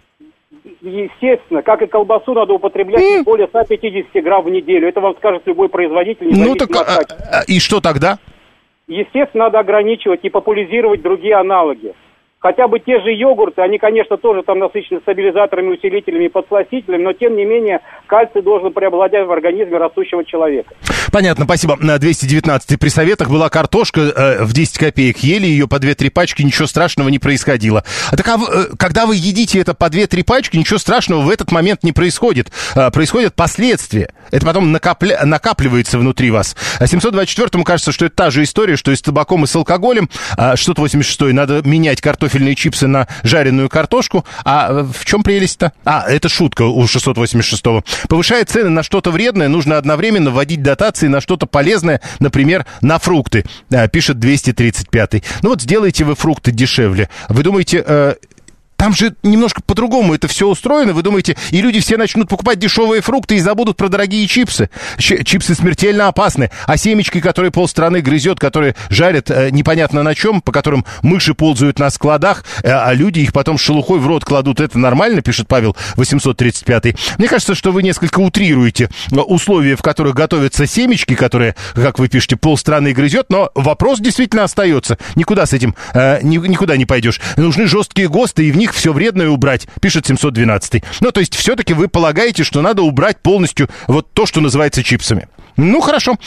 Естественно, как и колбасу надо употреблять не более 150 грамм в неделю. Это вам скажет любой производитель. Ну так, и что тогда? Естественно, надо ограничивать и популяризировать другие аналоги. Хотя бы те же йогурты, они, конечно, тоже там насыщены стабилизаторами, усилителями и подсластителями, но, тем не менее, кальций должен преобладать в организме растущего человека. Понятно, спасибо. На 219-й при советах была картошка в 10 копеек. Ели ее по 2-3 пачки, ничего страшного не происходило. Когда вы едите это по 2-3 пачки, ничего страшного в этот момент не происходит. Происходят последствия. Это потом накапливается внутри вас. 724-му кажется, что это та же история, что и с табаком, и с алкоголем. 686-й надо менять картофельные чипсы на жареную картошку. А в чем прелесть-то? Это шутка у 686-го. Повышая цены на что-то вредное, нужно одновременно вводить дотации на что-то полезное, например, на фрукты, пишет 235-й. Ну вот сделайте вы фрукты дешевле. Вы думаете... Там же немножко по-другому это все устроено. Вы думаете, и люди все начнут покупать дешевые фрукты и забудут про дорогие чипсы? Чипсы смертельно опасны. А семечки, которые полстраны грызет, которые жарят непонятно на чем, по которым мыши ползают на складах, а люди их потом шелухой в рот кладут. Это нормально, пишет Павел 835-й. Мне кажется, что вы несколько утрируете условия, в которых готовятся семечки, которые, как вы пишете, полстраны грызет. Но вопрос действительно остается. Никуда с этим никуда не пойдешь. Нужны жесткие ГОСТы, и в них все вредное убрать, пишет 712-й. Ну, то есть, все-таки вы полагаете, что надо убрать полностью вот то, что называется чипсами. Ну, хорошо.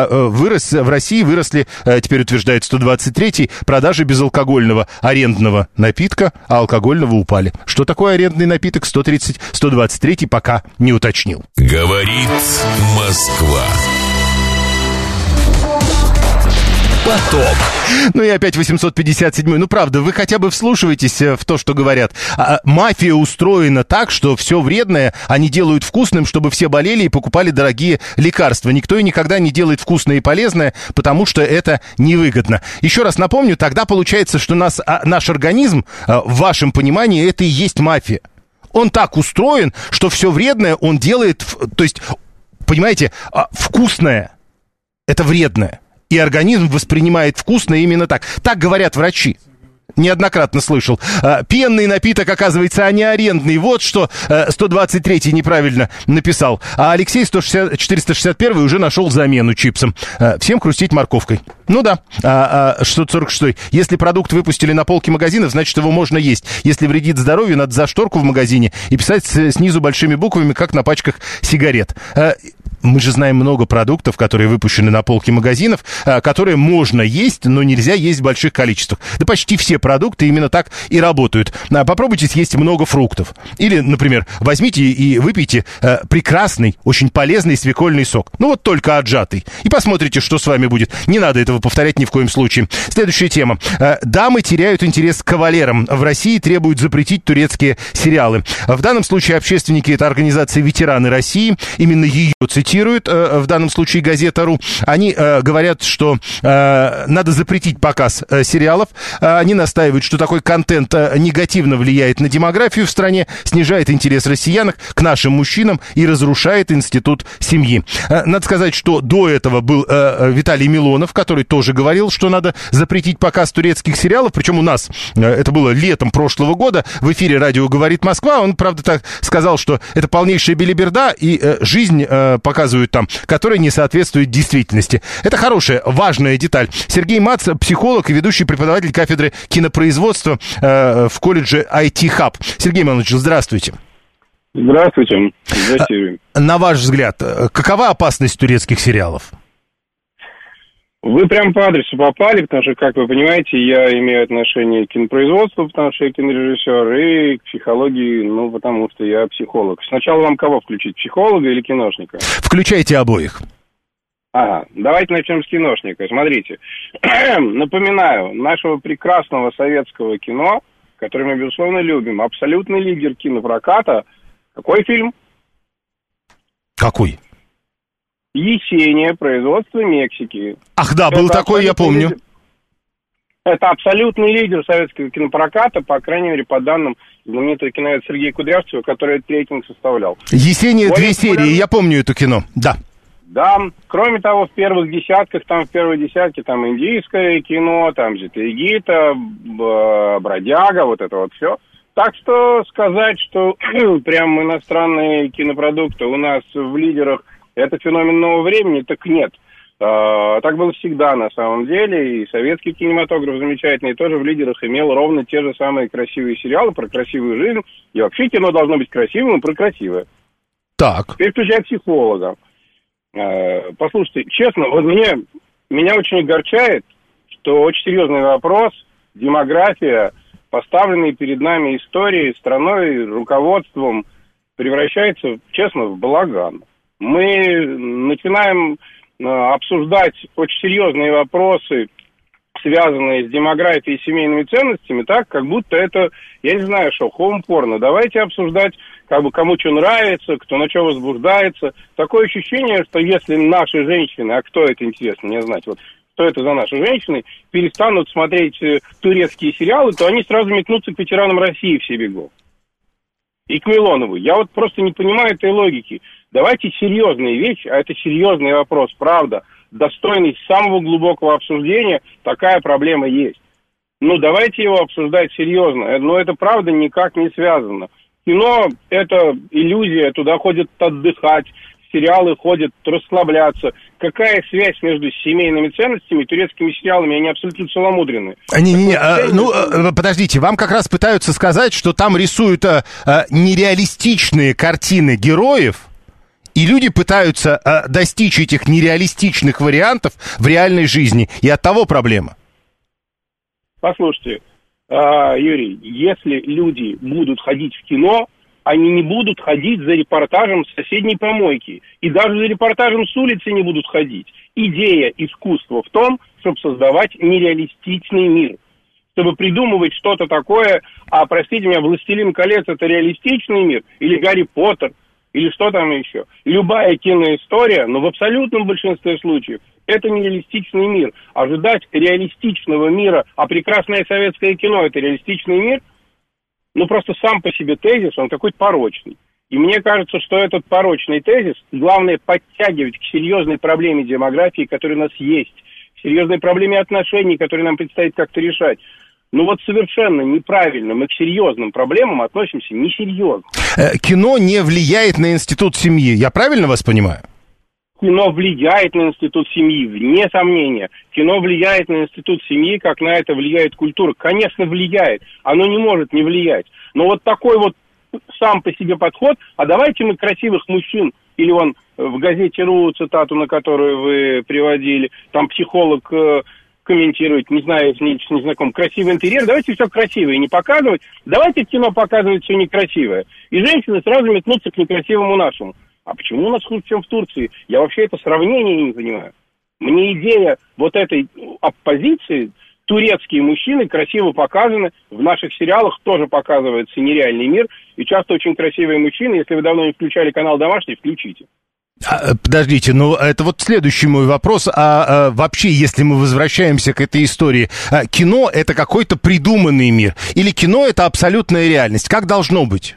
В России выросли, теперь утверждает 123-й, продажи безалкогольного арендного напитка, а алкогольного упали. Что такое арендный напиток? 123-й пока не уточнил. Говорит Москва. Поток. Ну и опять 857-й. Ну, правда, вы хотя бы вслушиваетесь в то, что говорят. Мафия устроена так, что все вредное они делают вкусным, чтобы все болели и покупали дорогие лекарства. Никто и никогда не делает вкусное и полезное, потому что это невыгодно. Еще раз напомню, тогда получается, что наш организм, в вашем понимании, это и есть мафия. Он так устроен, что все вредное он делает, то есть, понимаете, вкусное – это вредное. И организм воспринимает вкусное именно так. Так говорят врачи. Неоднократно слышал. Пенный напиток, оказывается, а не арендный. Вот что 123-й неправильно написал. А Алексей 461-й уже нашел замену чипсам. Всем хрустить морковкой. Ну да. 646-й. Если продукт выпустили на полке магазинов, значит, его можно есть. Если вредит здоровью, надо за шторку в магазине и писать снизу большими буквами, как на пачках сигарет. Мы же знаем много продуктов, которые выпущены на полке магазинов, которые можно есть, но нельзя есть в больших количествах. Да почти все продукты именно так и работают. Попробуйте съесть много фруктов. Или, например, возьмите и выпейте прекрасный, очень полезный свекольный сок. Ну вот только отжатый. И посмотрите, что с вами будет. Не надо этого повторять ни в коем случае. Следующая тема. Дамы теряют интерес к кавалерам. В России требуют запретить турецкие сериалы. В данном случае общественники — это организация «Ветераны России». Именно ее цитируют, в данном случае газета.ру. Они говорят, что надо запретить показ сериалов. Они настаивают, что такой контент негативно влияет на демографию в стране, снижает интерес россиян к нашим мужчинам и разрушает институт семьи. Надо сказать, что до этого был Виталий Милонов, который тоже говорил, что надо запретить показ турецких сериалов. Причем у нас это было летом прошлого года в эфире радио «Говорит Москва». Он, правда, так сказал, что это полнейшая белиберда и жизнь показывают там, которая не соответствует действительности. Это хорошая, важная деталь. Сергей Мац, психолог и ведущий преподаватель кафедры кинопроизводства в колледже IT Hub. Сергей Иванович, здравствуйте. Здравствуйте. Здравствуйте. На ваш взгляд, какова опасность турецких сериалов? Вы прям по адресу попали, потому что, как вы понимаете, я имею отношение к кинопроизводству, потому что я кинорежиссер, и к психологии, ну, потому что я психолог. Сначала вам кого включить, психолога или киношника? Включайте обоих. Ага, давайте начнем с киношника. Смотрите, напоминаю, нашего прекрасного советского кино, которое мы, безусловно, любим, абсолютный лидер кинопроката. Какой фильм? Какой? «Есения», производство Мексики. Ах да, был такой, я помню. Это абсолютный лидер советского кинопроката, по крайней мере, по данным знаменитого киноведа Сергея Кудрявцева, который этот рейтинг составлял. «Есения», 2 серии, я помню это кино, да. Да, кроме того, в первых десятках, там в первой десятке, там индийское кино, там Джетлигита, Бродяга, вот это вот все. Так что сказать, что прям иностранные кинопродукты у нас в лидерах, это феномен нового времени, так нет. Так было всегда на самом деле, и советский кинематограф замечательный тоже в лидерах имел ровно те же самые красивые сериалы про красивую жизнь, и вообще кино должно быть красивым и про красивое. Так. Теперь включая психолога. Послушайте, честно, вот меня очень огорчает, что очень серьезный вопрос, демография, поставленные перед нами истории, страной, руководством, превращается, честно, в балаган. Мы начинаем обсуждать очень серьезные вопросы, связанные с демографией и семейными ценностями, так, как будто это, я не знаю, что, хоум-порно. Давайте обсуждать, как бы, кому что нравится, кто на что возбуждается. Такое ощущение, что если наши женщины, а кто это, интересно, мне знать, вот, что это за наши женщины, перестанут смотреть турецкие сериалы, то они сразу метнутся к ветеранам России все бегом. И к Милонову. Я вот просто не понимаю этой логики. Давайте серьезные вещи, а это серьезный вопрос, правда, достойный самого глубокого обсуждения, такая проблема есть. Ну, давайте его обсуждать серьезно, но это правда никак не связано. Кино – это иллюзия, туда ходят отдыхать, сериалы ходят расслабляться. Какая связь между семейными ценностями и турецкими сериалами? Они абсолютно целомудренные. Подождите, вам как раз пытаются сказать, что там рисуют нереалистичные картины героев, и люди пытаются достичь этих нереалистичных вариантов в реальной жизни, и оттого проблема. Послушайте, Юрий, если люди будут ходить в кино, они не будут ходить за репортажем с соседней помойки. И даже за репортажем с улицы не будут ходить. Идея искусства в том, чтобы создавать нереалистичный мир. Чтобы придумывать что-то такое, простите меня, «Властелин колец» — это реалистичный мир? Или «Гарри Поттер», или что там еще? Любая киноистория, но в абсолютном большинстве случаев, это нереалистичный мир. Ожидать реалистичного мира, а прекрасное советское кино — это реалистичный мир, ну, просто сам по себе тезис, он какой-то порочный. И мне кажется, что этот порочный тезис, главное, подтягивать к серьезной проблеме демографии, которая у нас есть, к серьезной проблеме отношений, которые нам предстоит как-то решать. Ну, вот совершенно неправильно. Мы к серьезным проблемам относимся несерьезно. Кино не влияет на институт семьи. Я правильно вас понимаю? Кино влияет на институт семьи, вне сомнения. Кино влияет на институт семьи, как на это влияет культура. Конечно, влияет. Оно не может не влиять. Но вот такой вот сам по себе подход, а давайте мы красивых мужчин Или вон в газете РУ, цитату, на которую вы приводили, там психолог комментирует, не знаю, если не знаком, красивый интерьер, давайте все красивое не показывать, давайте в кино показывать все некрасивое. И женщины сразу метнутся к некрасивому нашему. А почему у нас хуже, чем в Турции? Я вообще это сравнение не понимаю. Мне идея вот этой оппозиции, турецкие мужчины красиво показаны, в наших сериалах тоже показывается нереальный мир, и часто очень красивые мужчины, если вы давно не включали канал «Домашний», включите. Подождите, ну это вот следующий мой вопрос. Вообще, если мы возвращаемся к этой истории, кино это какой-то придуманный мир? Или кино это абсолютная реальность? Как должно быть?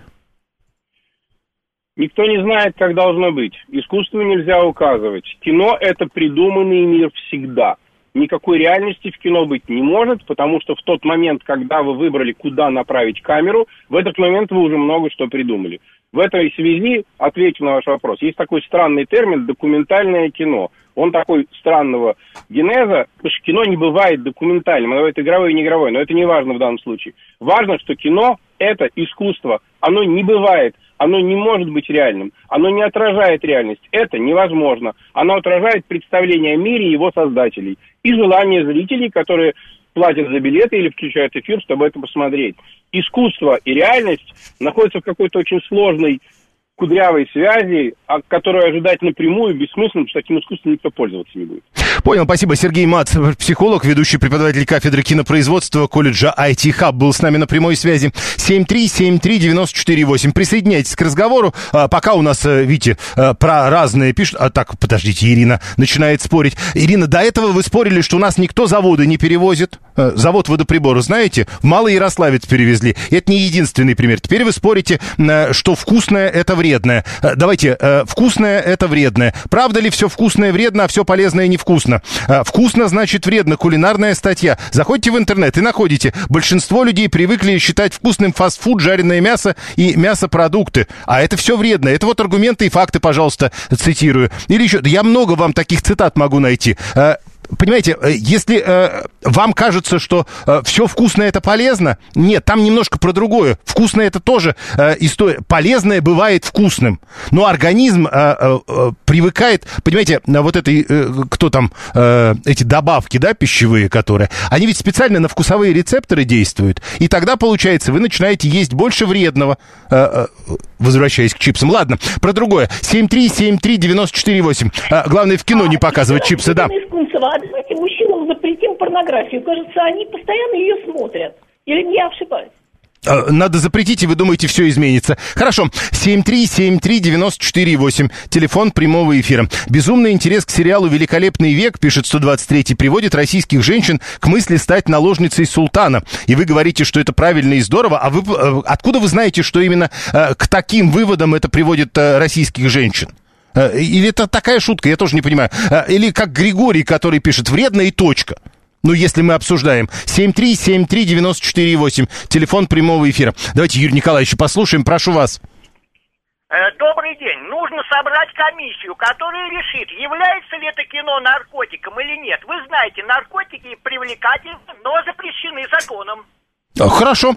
Никто не знает, как должно быть. Искусству нельзя указывать. Кино – это придуманный мир всегда. Никакой реальности в кино быть не может, потому что в тот момент, когда вы выбрали, куда направить камеру, в этот момент вы уже много что придумали. В этой связи, отвечу на ваш вопрос, есть такой странный термин «документальное кино». Он такой странного генеза, потому что кино не бывает документальным, оно бывает игровое и неигровое, но это не важно в данном случае. Важно, что кино – это искусство, оно не бывает, оно не может быть реальным, оно не отражает реальность, это невозможно. Оно отражает представление о мире и его создателей и желание зрителей, которые платят за билеты или включают эфир, чтобы это посмотреть. Искусство и реальность находятся в какой-то очень сложной кудрявой связи, которую ожидать напрямую бессмысленно, потому что таким искусством никто пользоваться не будет. Понял, спасибо. Сергей Мац, психолог, ведущий преподаватель кафедры кинопроизводства колледжа IT Hub, был с нами на прямой связи. 7373948. Присоединяйтесь к разговору. Пока у нас, видите, про разные пишут. Так, подождите, Ирина начинает спорить. Ирина, до этого вы спорили, что у нас никто заводы не перевозит. Завод водоприбора, знаете, в Малоярославец перевезли. И это не единственный пример. Теперь вы спорите, что вкусное это вредное. Давайте, вкусное это вредное. Правда ли все вкусное вредно, а все полезное невкусно? Вкусно значит вредно. Кулинарная статья. Заходите в интернет и находите. Большинство людей привыкли считать вкусным фастфуд, жареное мясо и мясопродукты. А это все вредно. Это вот аргументы и факты, пожалуйста, цитирую. Или еще, я много вам таких цитат могу найти. Понимаете, если вам кажется, что все вкусное это полезно, нет, там немножко про другое. Вкусное это тоже история. Полезное бывает вкусным. Но организм привыкает, понимаете, вот этой, кто там, эти добавки, да, пищевые, которые, они ведь специально на вкусовые рецепторы действуют. И тогда, получается, вы начинаете есть больше вредного, возвращаясь к чипсам. Ладно, про другое. 7373948. Главное, в кино не показывать чипсы, да. Давайте мужчинам запретим порнографию. Кажется, они постоянно ее смотрят. Или я ошибаюсь? Надо запретить, и вы думаете, все изменится. Хорошо. 7373948. Телефон прямого эфира. Безумный интерес к сериалу «Великолепный век», пишет 123-й, приводит российских женщин к мысли стать наложницей султана. И вы говорите, что это правильно и здорово. А вы откуда вы знаете, что именно к таким выводам это приводит российских женщин? Или это такая шутка, я тоже не понимаю. Или как Григорий, который пишет «вредно» и точка. Ну, если мы обсуждаем. 7373948. Телефон прямого эфира. Давайте Юрия Николаевича послушаем. Прошу вас. Добрый день. Нужно собрать комиссию, которая решит, является ли это кино наркотиком или нет. Вы знаете, наркотики привлекательны, но запрещены законом. Хорошо.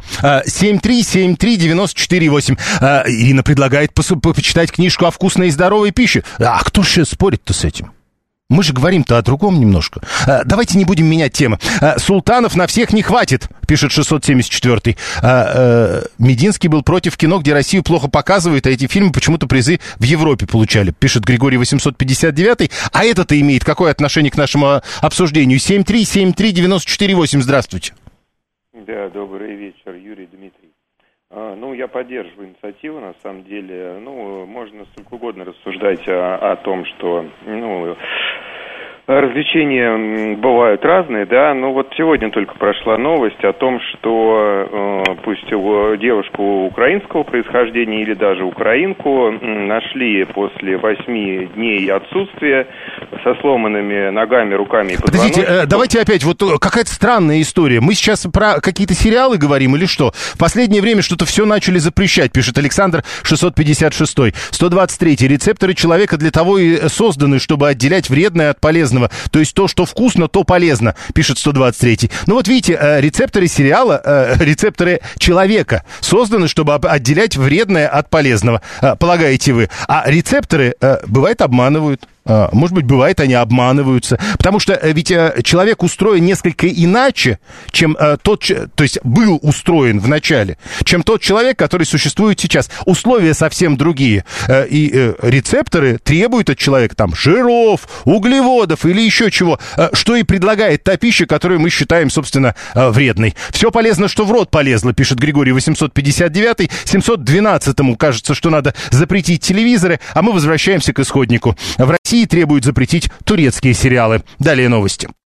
7373948. Ирина предлагает почитать книжку о вкусной и здоровой пище. А кто же спорит-то с этим? Мы же говорим-то о другом немножко. Давайте не будем менять темы. Султанов на всех не хватит, пишет 674-й. Мединский был против кино, где Россию плохо показывают, а эти фильмы почему-то призы в Европе получали, пишет Григорий 859-й. А это-то имеет какое отношение к нашему обсуждению? 7373948. Здравствуйте. Да, добрый вечер, Юрий, Дмитрий. Ну, я поддерживаю инициативу, на самом деле. Ну, можно сколько угодно рассуждать о том, что, ну, развлечения бывают разные, да, но вот сегодня только прошла новость о том, что пусть девушку украинского происхождения или даже украинку нашли после 8 дней отсутствия со сломанными ногами, руками и позвоночником. Подождите, давайте опять, вот какая-то странная история. Мы сейчас про какие-то сериалы говорим или что? В последнее время что-то все начали запрещать, пишет Александр 656. 123. Рецепторы человека для того и созданы, чтобы отделять вредное от полезного. полезного. То есть то, что вкусно, то полезно, пишет 123-й. Ну вот видите, рецепторы сериала, рецепторы человека созданы, чтобы отделять вредное от полезного, полагаете вы. А рецепторы, бывает, обманывают. Может быть, бывает, они обманываются. Потому что ведь человек устроен несколько иначе, чем тот, то есть был устроен в начале, чем тот человек, который существует сейчас. Условия совсем другие. И рецепторы требуют от человека там жиров, углеводов или еще чего, что и предлагает та пища, которую мы считаем, собственно, вредной. Все полезно, что в рот полезло, пишет Григорий 859-й. 712-му кажется, что надо запретить телевизоры, а мы возвращаемся к исходнику. В России требуют запретить турецкие сериалы. Далее новости.